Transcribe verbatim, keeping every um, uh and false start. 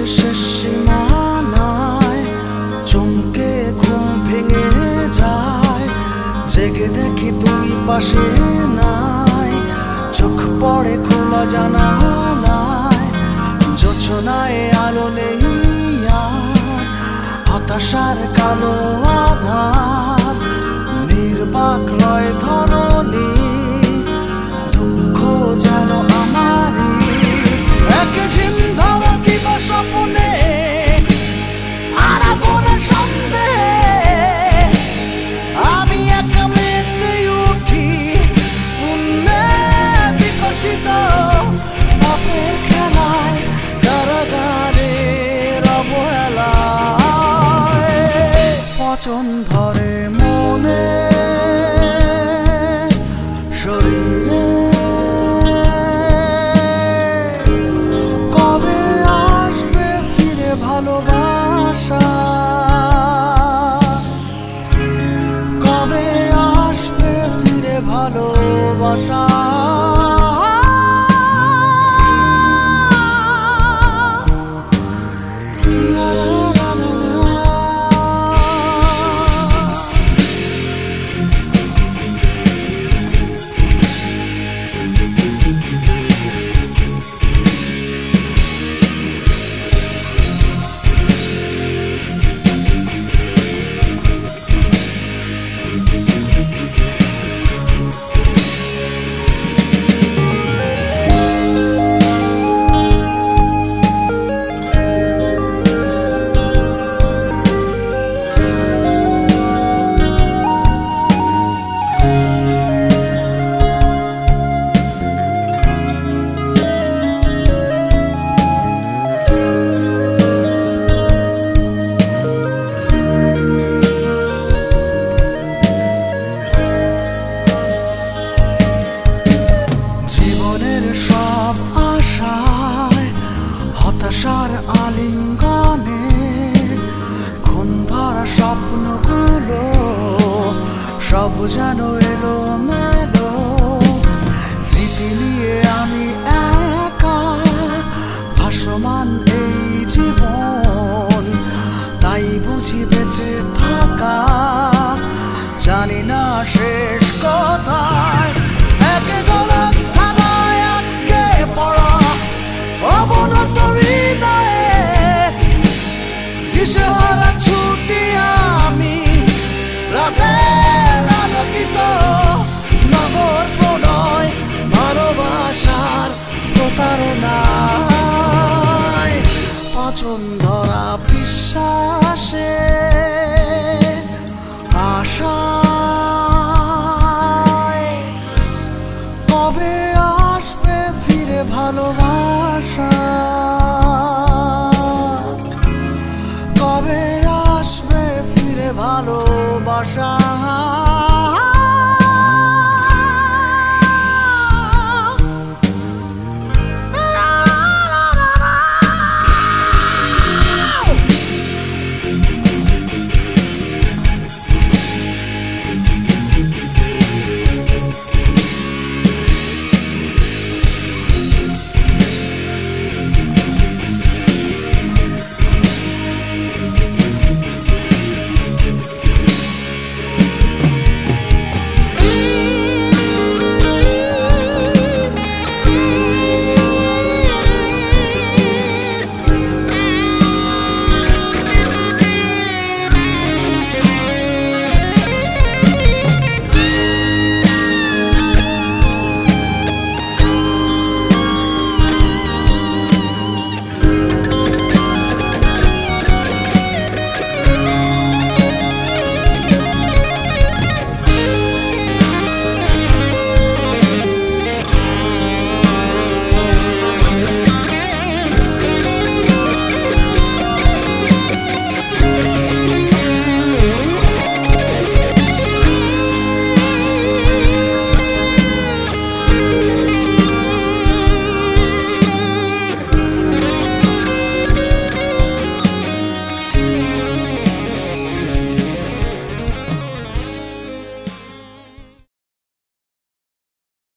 শেষ সীমানায় চমকে ঘুম ভেঙে যায়, জেগে দেখি তুমি পাশে নাই। চোখ পড়ে খোলা জানালায়, জোছনায় আলো নেই আর, হতাশার কালো আধার নির্বাক রয় ধরণী। দুঃখ যেন আমারই এক ঝিম ধরা দিবা স্বপ্নে, আর মনে সন্দেহে আমি একা মেতে উঠি পুণ্যে বিকশিত পাপের খেলায়, কারাগারের অবহেলায়। পচন ধরে মনে শরীরে, কবে আসবে ফিরে ভালোবাসা, কবে আসবে ফিরে ভালোবাসা। সব আশায় হতাশার আলিঙ্গনে, খুন ধরা স্বপ্নগুলো সব যেন এলো মেলো। স্মৃতি নিয়ে আমি একা ভাসমান এই জীবন, তাই বুঝি বেঁচে থাকা জানি না শেষ কোথায়। এক গলা অবনত হৃদয়ে দিশেহারা ছুটি আমি, রাতের আলোকিত নগর প্রণয় ভালোবাসার প্রতারণায়। পচন ধরা বিশ্বাসে